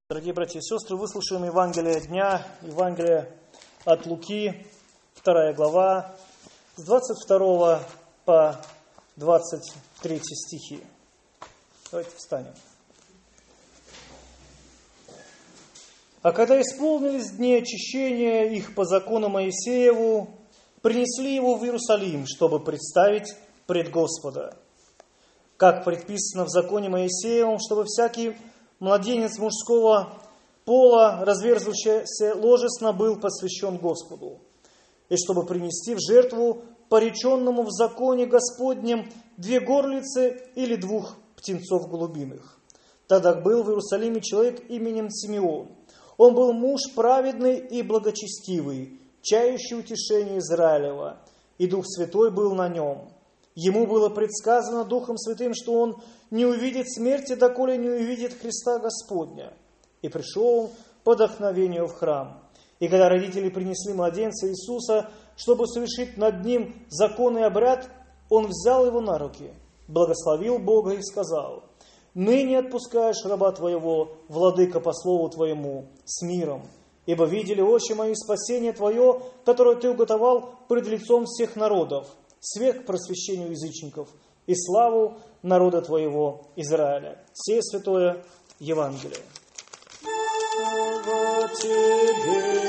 Дорогие братья и сестры, выслушаем Евангелие дня, Евангелие от Луки, 2 глава, с 22 по 23 стихи. Давайте встанем. «А когда исполнились дни очищения их по закону Моисееву, принесли его в Иерусалим, чтобы представить пред Господа, как предписано в законе Моисеевом, чтобы всякий младенец мужского пола, разверзавшийся ложесно, был посвящен Господу, и чтобы принести в жертву пореченному в законе Господнем 2 горлицы или 2 птенцов голубиных. Тогда был в Иерусалиме человек именем Симеон. Он был муж праведный и благочестивый, чающий утешение Израилева, и Дух Святой был на нем. Ему было предсказано Духом Святым, что он не увидит смерти, доколе не увидит Христа Господня. И пришел по вдохновению в храм. И когда родители принесли младенца Иисуса, чтобы совершить над ним законный обряд, он взял его на руки, благословил Бога и сказал: «Ныне отпускаешь раба твоего, владыка, по слову твоему, с миром, ибо видели очи мои спасение твое, которое ты уготовал пред лицом всех народов, свет к просвещению язычников и славу народа твоего Израиля». Сие святое Евангелие. Слава тебе,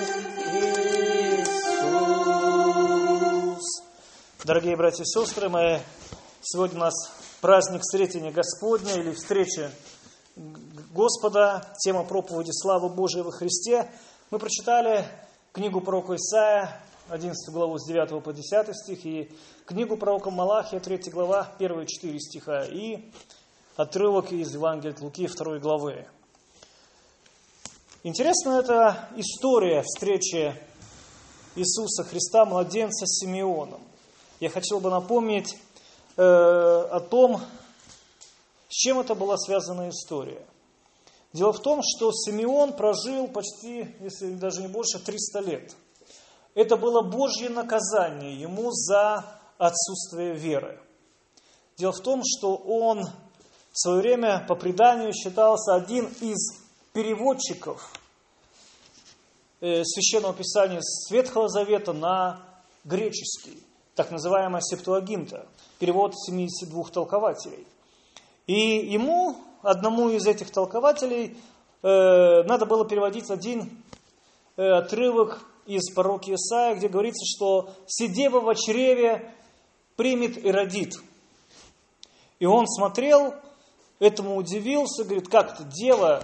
Иисус! Дорогие братья и сестры, сегодня у нас праздник встретения Господня или встречи Господа, тема проповеди «Слава Божия во Христе». Мы прочитали книгу пророка Исаия, 11 главу с 9 по 10 стих, и книгу пророка Малахия, 3 глава, 1 и 4 стиха, и отрывок из Евангелия от Луки, 2 главы. Интересна эта история встречи Иисуса Христа, младенца, с Симеоном. Я хотел бы напомнить о том, с чем это была связана история. Дело в том, что Симеон прожил почти, если даже не больше, 300 лет. Это было Божье наказание ему за отсутствие веры. Дело в том, что он в свое время по преданию считался один из переводчиков Священного Писания с Ветхого Завета на греческий, так называемая Септуагинта, перевод 72 толкователей. И ему, одному из этих толкователей, надо было переводить один отрывок из пророка Исаия, где говорится, что «Сидева во чреве примет и родит». И он смотрел, этому удивился, говорит, как это дева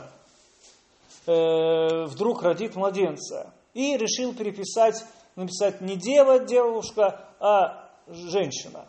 вдруг родит младенца. И решил написать не дева, девушка, а женщина.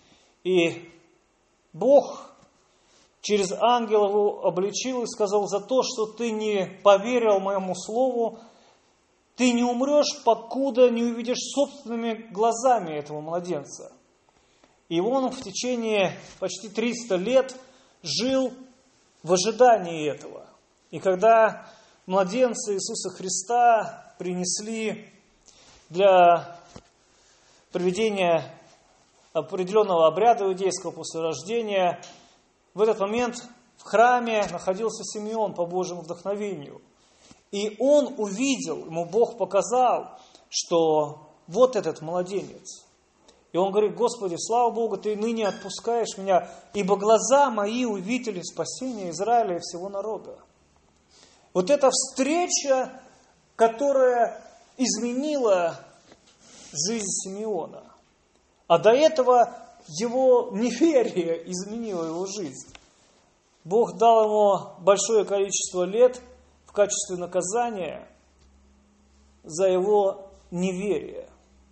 И Бог через ангела его обличил и сказал: за то, что ты не поверил моему слову, ты не умрешь, покуда не увидишь собственными глазами этого младенца. И он в течение почти 300 лет жил в ожидании этого. И когда младенца Иисуса Христа принесли для проведения определенного обряда иудейского после рождения, в этот момент в храме находился Симеон по Божьему вдохновению. И он увидел, ему Бог показал, что вот этот младенец. И он говорит: Господи, слава Богу, Ты ныне отпускаешь меня, ибо глаза мои увидели спасение Израиля и всего народа. Вот эта встреча, которая изменила жизнь Симеона. А до этого его неверие изменило его жизнь. Бог дал ему большое количество лет в качестве наказания за его неверие.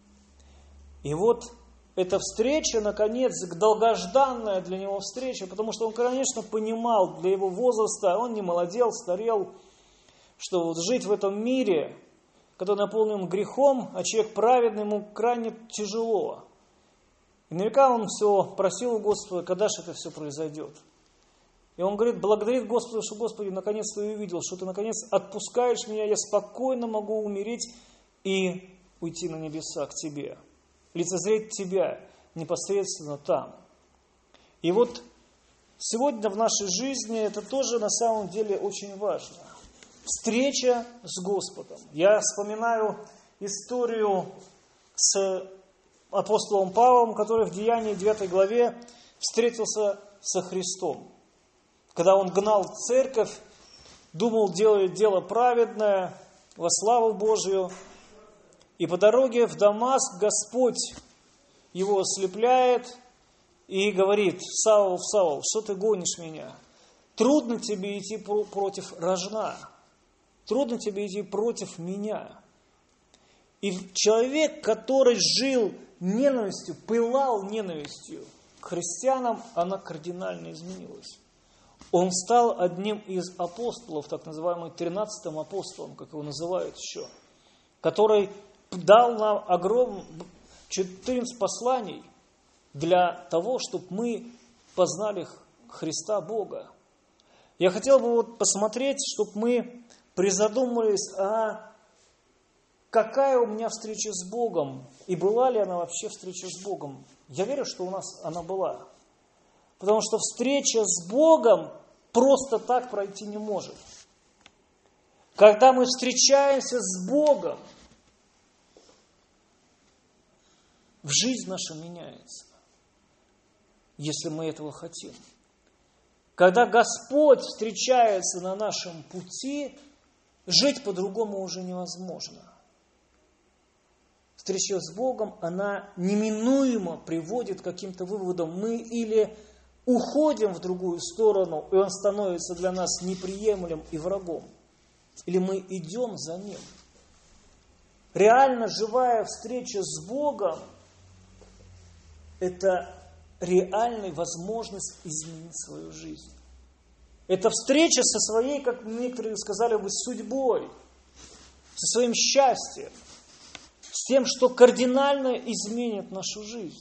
И вот эта встреча, наконец, долгожданная для него встреча, потому что он, конечно, понимал, для его возраста, он не молодел, старел, что вот жить в этом мире, который наполнен грехом, а человек праведный, ему крайне тяжело. И наверняка он все просил у Господа, когда же это все произойдет. И он говорит, благодарит Господа, что Господи, наконец-то я увидел, что Ты наконец отпускаешь меня, я спокойно могу умереть и уйти на небеса к Тебе, лицезреть Тебя непосредственно там. И вот сегодня в нашей жизни это тоже на самом деле очень важно. встреча с Господом. Я вспоминаю историю с апостолом Павлом, который в Деянии 9 главе встретился со Христом. Когда он гнал церковь, думал, делает дело праведное, во славу Божию. И по дороге в Дамаск Господь его ослепляет и говорит: «Савл, Савл, что ты гонишь меня? Трудно тебе идти против рожна, трудно тебе идти против меня». И человек, который жил ненавистью, пылал ненавистью к христианам, она кардинально изменилась. Он стал одним из апостолов, так называемым 13-м апостолом, как его называют еще, который дал нам огромное 14 посланий для того, чтобы мы познали Христа Бога. Я хотел бы посмотреть, чтобы мы призадумались, какая у меня встреча с Богом, и была ли она вообще встреча с Богом. Я верю, что у нас она была. Потому что встреча с Богом просто так пройти не может. Когда мы встречаемся с Богом, жизнь наша меняется, если мы этого хотим. Когда Господь встречается на нашем пути, жить по-другому уже невозможно. Встреча с Богом, она неминуемо приводит к каким-то выводам. Мы или уходим в другую сторону, и он становится для нас неприемлемым и врагом, или мы идем за ним. Реально живая встреча с Богом – это реальная возможность изменить свою жизнь. Это встреча со своей, как некоторые сказали бы, судьбой, со своим счастьем, с тем, что кардинально изменит нашу жизнь.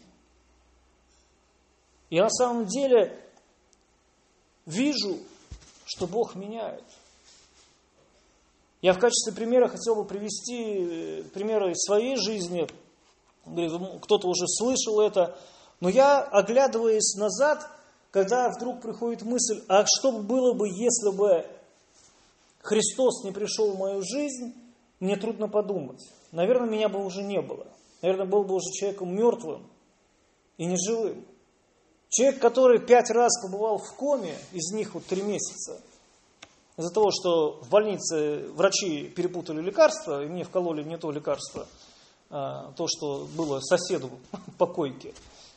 Я на самом деле вижу, что Бог меняет. Я в качестве примера хотел бы привести примеры из своей жизни. Кто-то уже слышал это. Но я, оглядываясь назад, когда вдруг приходит мысль, а что было бы, если бы Христос не пришел в мою жизнь, мне трудно подумать. Наверное, меня бы уже не было. Наверное, был бы уже человеком мертвым и неживым. Человек, который 5 раз побывал в коме, из них 3 месяца, из-за того, что в больнице врачи перепутали лекарства, и мне вкололи не то лекарство, а то, что было соседу по койке.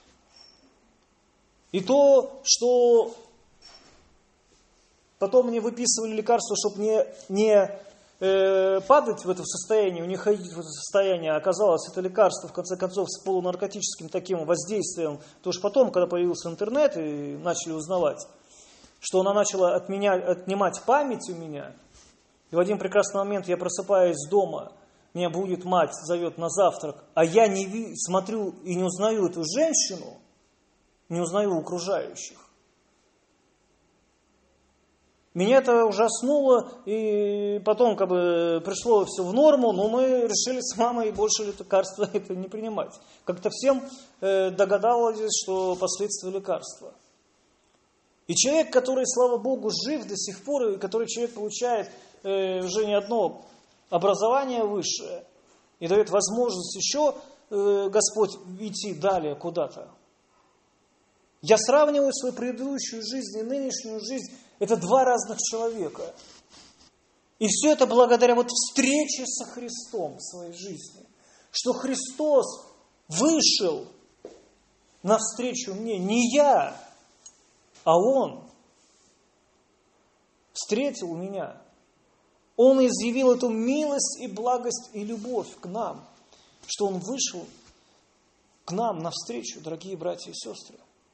И то, что потом мне выписывали лекарства, чтобы не падать в это состояние, не ходить в это состояние, оказалось это лекарство, в конце концов, с полунаркотическим таким воздействием. Потому что потом, когда появился интернет и начали узнавать, что она начала отнимать память у меня, и в один прекрасный момент я просыпаюсь дома, меня будет мать, зовет на завтрак, а я не смотрю и не узнаю эту женщину, не узнаю окружающих. Меня это ужаснуло, и потом пришло все в норму, но мы решили с мамой больше лекарства это не принимать. Как-то всем догадалось, что последствия лекарства. И человек, который, слава Богу, жив до сих пор, и который человек получает уже не одно образование высшее, и дает возможность еще Господь идти далее куда-то. Я сравниваю свою предыдущую жизнь и нынешнюю жизнь. Это 2 разных человека. И все это благодаря встрече со Христом в своей жизни. Что Христос вышел навстречу мне. Не я, а Он встретил меня. Он изъявил эту милость и благость и любовь к нам. Что Он вышел к нам навстречу, дорогие братья и сестры.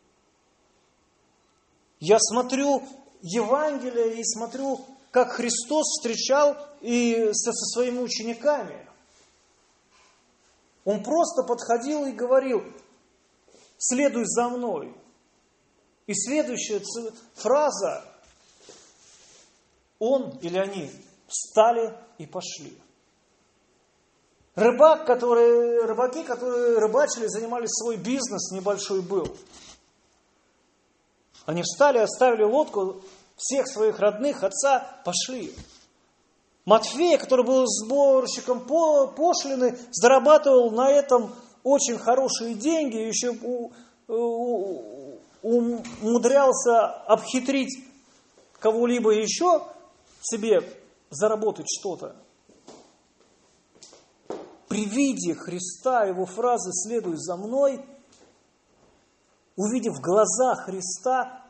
Я смотрю Евангелие и смотрю, как Христос встречал и со своими учениками. Он просто подходил и говорил: следуй за мной. И следующая фраза: он или они встали и пошли. Рыбаки, которые рыбачили, занимались, свой бизнес небольшой был. Они встали, оставили лодку, всех своих родных, отца, пошли. Матфей, который был сборщиком пошлины, зарабатывал на этом очень хорошие деньги, еще умудрялся обхитрить кого-либо еще себе заработать что-то. При виде Христа, его фразы «следуй за мной», увидев глаза Христа,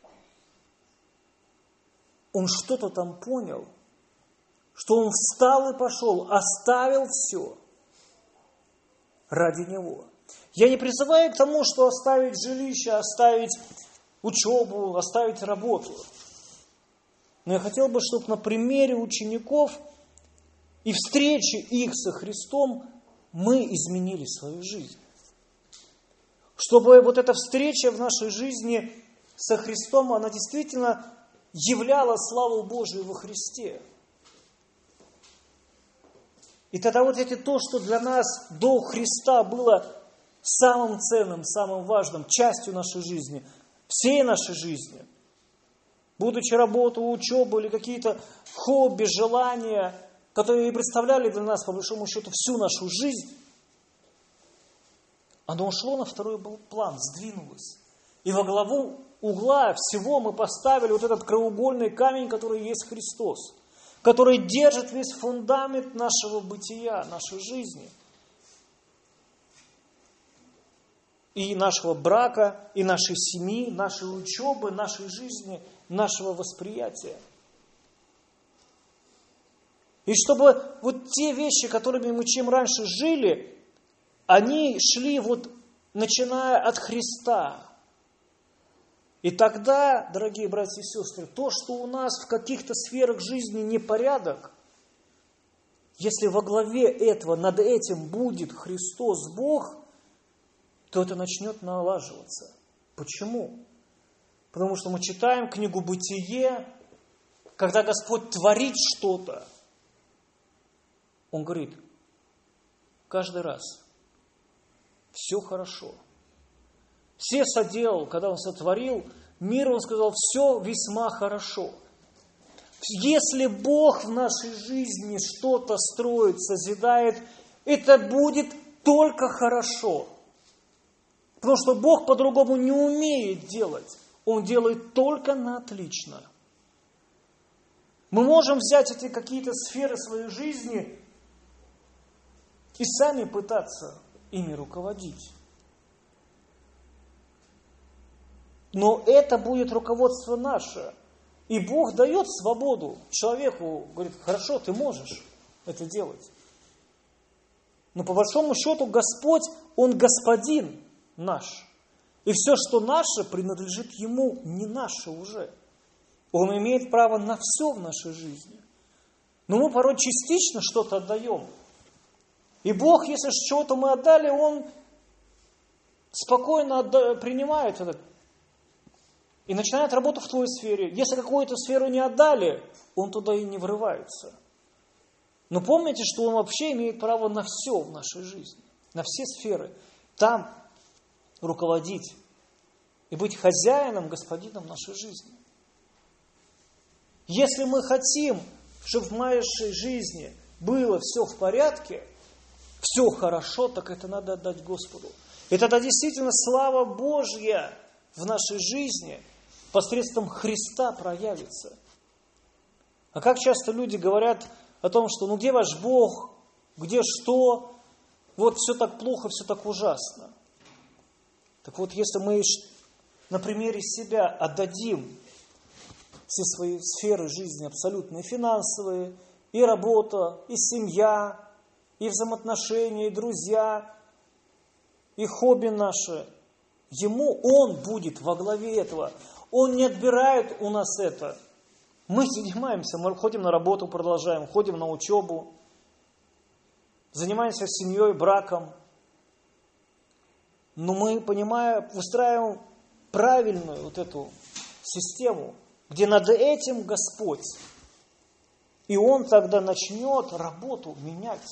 он что-то там понял, что он встал и пошел, оставил все ради него. Я не призываю к тому, что оставить жилище, оставить учебу, оставить работу. Но я хотел бы, чтобы на примере учеников и встречи их со Христом мы изменили свою жизнь. Чтобы вот эта встреча в нашей жизни со Христом, она действительно являла славу Божию во Христе. И тогда вот это то, что для нас до Христа было самым ценным, самым важным, частью нашей жизни, всей нашей жизни, будучи работой, учебой или какие-то хобби, желания, которые и представляли для нас, по большому счету, всю нашу жизнь, оно ушло на второй план, сдвинулось. И во главу угла всего мы поставили вот этот краеугольный камень, который есть Христос, который держит весь фундамент нашего бытия, нашей жизни. И нашего брака, и нашей семьи, нашей учебы, нашей жизни, нашего восприятия. И чтобы вот те вещи, которыми мы чем раньше жили, они шли вот начиная от Христа. И тогда, дорогие братья и сестры, то, что у нас в каких-то сферах жизни непорядок, если во главе этого, над этим будет Христос Бог, то это начнет налаживаться. Почему? Потому что мы читаем книгу «Бытие», когда Господь творит что-то, Он говорит, каждый раз все хорошо. Все соделал, когда Он сотворил мир, Он сказал, все весьма хорошо. Если Бог в нашей жизни что-то строит, созидает, это будет только хорошо. Потому что Бог по-другому не умеет делать. Он делает только на отлично. Мы можем взять эти какие-то сферы своей жизни и сами пытаться ими руководить. Но это будет руководство наше. И Бог дает свободу человеку, говорит, хорошо, ты можешь это делать. Но по большому счету Господь, Он господин наш. И все, что наше, принадлежит Ему, не наше уже. Он имеет право на все в нашей жизни. Но мы порой частично что-то отдаем. И Бог, если что-то мы отдали, Он спокойно принимает это и начинает работу в твоей сфере. Если какую-то сферу не отдали, Он туда и не врывается. Но помните, что Он вообще имеет право на все в нашей жизни, на все сферы. Там руководить и быть хозяином, господином нашей жизни. Если мы хотим, чтобы в нашей жизни было все в порядке, все хорошо, так это надо отдать Господу. И тогда действительно слава Божья в нашей жизни посредством Христа проявится. А как часто люди говорят о том, что ну где ваш Бог, где что, вот все так плохо, все так ужасно. Так вот, если мы на примере себя отдадим все свои сферы жизни абсолютно, и финансовые, и работа, и семья, и взаимоотношения, и друзья, и хобби наши, Ему Он будет во главе этого. Он не отбирает у нас это. Мы занимаемся, мы ходим на работу, продолжаем, ходим на учебу, занимаемся семьей, браком. Но мы, понимая, выстраиваем правильную вот эту систему, где над этим Господь. И Он тогда начнет работу менять.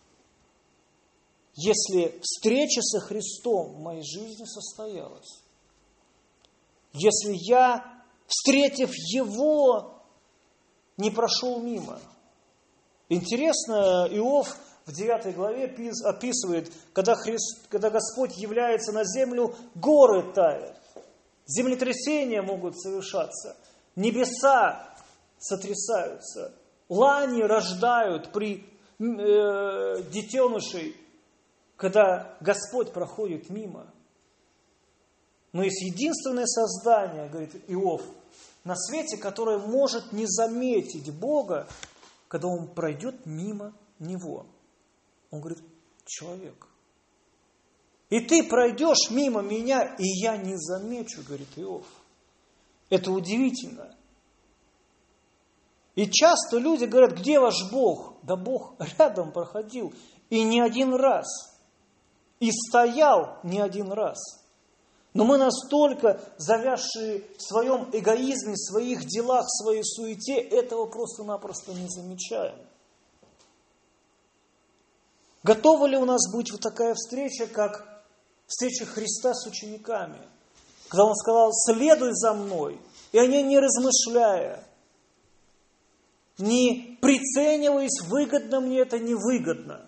Если встреча со Христом в моей жизни состоялась, если я, встретив Его, не прошел мимо, Интересно, Иов в 9 главе описывает, когда Господь является на землю, горы тают, землетрясения могут совершаться, небеса сотрясаются, лани рождают при детенышей, когда Господь проходит мимо. Но есть единственное создание, говорит Иов, на свете, которое может не заметить Бога, когда Он пройдет мимо Него. Он говорит, человек. И ты пройдешь мимо меня, и я не замечу, говорит Иов. Это удивительно. И часто люди говорят, где ваш Бог? Да Бог рядом проходил, и не один раз. И стоял не один раз. Но мы настолько завязшие в своем эгоизме, в своих делах, в своей суете, этого просто-напросто не замечаем. Готова ли у нас быть вот такая встреча, как встреча Христа с учениками? Когда Он сказал, следуй за мной. И они, не размышляя, не прицениваясь, выгодно мне это, невыгодно,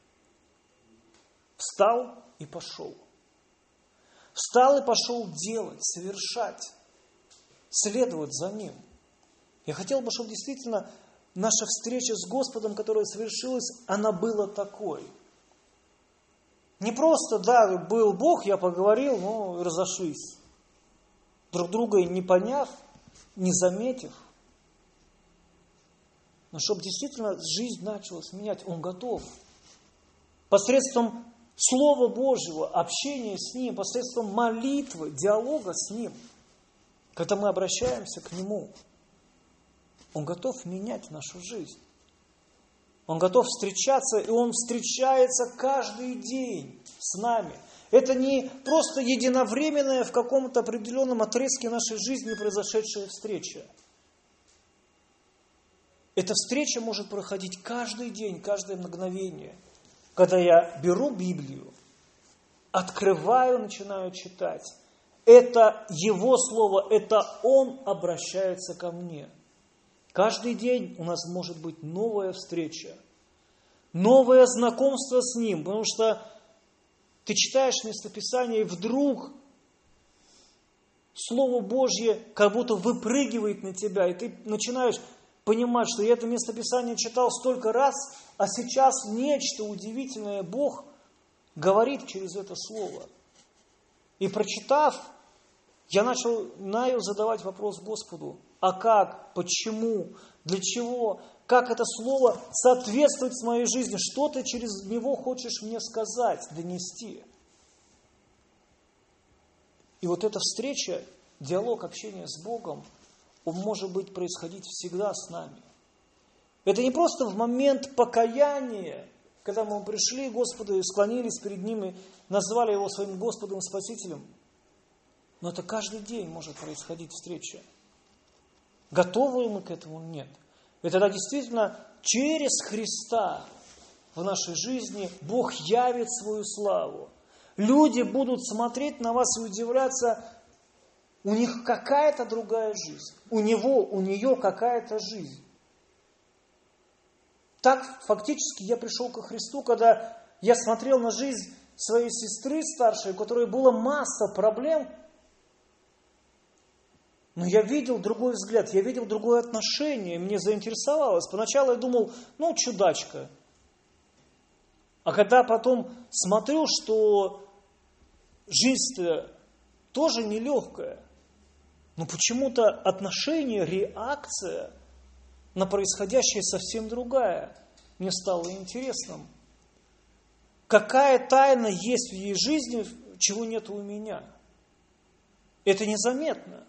встал и пошел. Встал и пошел делать, совершать, следовать за Ним. Я хотел бы, чтобы действительно наша встреча с Господом, которая совершилась, она была такой. Не просто, да, был Бог, я поговорил, но разошлись. Друг друга не поняв, не заметив. Но чтобы действительно жизнь началась менять, Он готов. Посредством Слова Божьего, общения с Ним, посредством молитвы, диалога с Ним, когда мы обращаемся к Нему, Он готов менять нашу жизнь. Он готов встречаться, и Он встречается каждый день с нами. Это не просто единовременная в каком-то определенном отрезке нашей жизни произошедшая встреча. Эта встреча может проходить каждый день, каждое мгновение. Когда я беру Библию, открываю, начинаю читать, это Его Слово, это Он обращается ко мне. Каждый день у нас может быть новая встреча, новое знакомство с Ним, потому что ты читаешь местописание, и вдруг Слово Божье как будто выпрыгивает на тебя, и ты начинаешь понимать, что я это местописание читал столько раз, а сейчас нечто удивительное Бог говорит через это слово. И прочитав, я начал задавать вопрос Господу, а как, почему, для чего, как это слово соответствует с моей жизнью, что ты через него хочешь мне сказать, донести. И вот эта встреча, диалог, общение с Богом, он может быть происходить всегда с нами. Это не просто в момент покаяния, когда мы пришли к Господу и склонились перед Ним и назвали Его своим Господом и Спасителем. Но это каждый день может происходить встреча. Готовы ли мы к этому? Нет. И тогда действительно через Христа в нашей жизни Бог явит свою славу. Люди будут смотреть на вас и удивляться, у них какая-то другая жизнь. У него, у нее какая-то жизнь. Так фактически я пришел ко Христу, когда я смотрел на жизнь своей сестры старшей, у которой была масса проблем, но я видел другой взгляд, я видел другое отношение, мне заинтересовалось. Поначалу я думал, чудачка. А когда потом смотрю, что жизнь-то тоже нелегкая, но почему-то отношение, реакция на происходящее совсем другая. Мне стало интересным. Какая тайна есть в ее жизни, чего нет у меня? Это незаметно.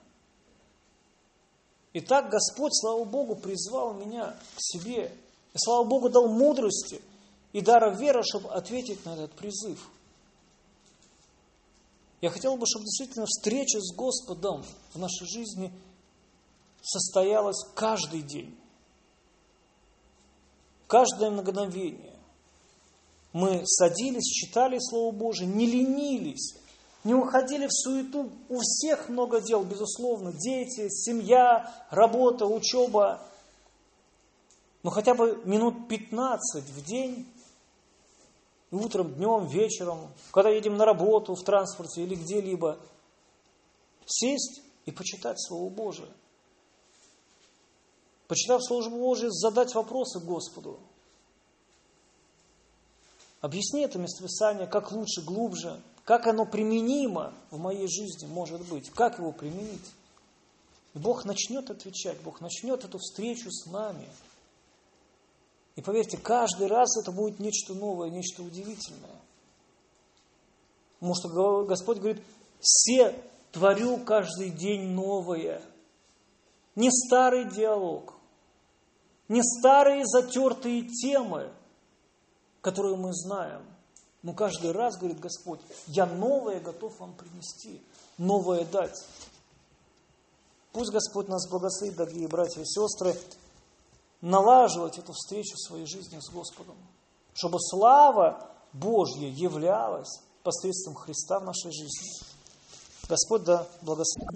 Итак, Господь, слава Богу, призвал меня к себе. И, слава Богу, дал мудрости и дара веры, чтобы ответить на этот призыв. Я хотел бы, чтобы действительно встреча с Господом в нашей жизни состоялась каждый день. Каждое мгновение. Мы садились, читали Слово Божие, не ленились, не уходили в суету. У всех много дел, безусловно. Дети, семья, работа, учеба. Но но хотя бы минут 15 в день, и утром, днем, вечером, когда едем на работу, в транспорте или где-либо, сесть и почитать Слово Божие. Почитав Слово Божие, задать вопросы Господу. Объясни это местописание, как лучше, глубже, как оно применимо в моей жизни, может быть, как его применить. И Бог начнет отвечать, Бог начнет эту встречу с нами. И поверьте, каждый раз это будет нечто новое, нечто удивительное. Потому что Господь говорит, все творю каждый день новое. Не старый диалог, не старые затертые темы, которые мы знаем. Но каждый раз, говорит Господь, я новое готов вам принести, новое дать. Пусть Господь нас благословит, дорогие братья и сестры, налаживать эту встречу в своей жизни с Господом, чтобы слава Божья являлась посредством Христа в нашей жизни. Господь да благословит.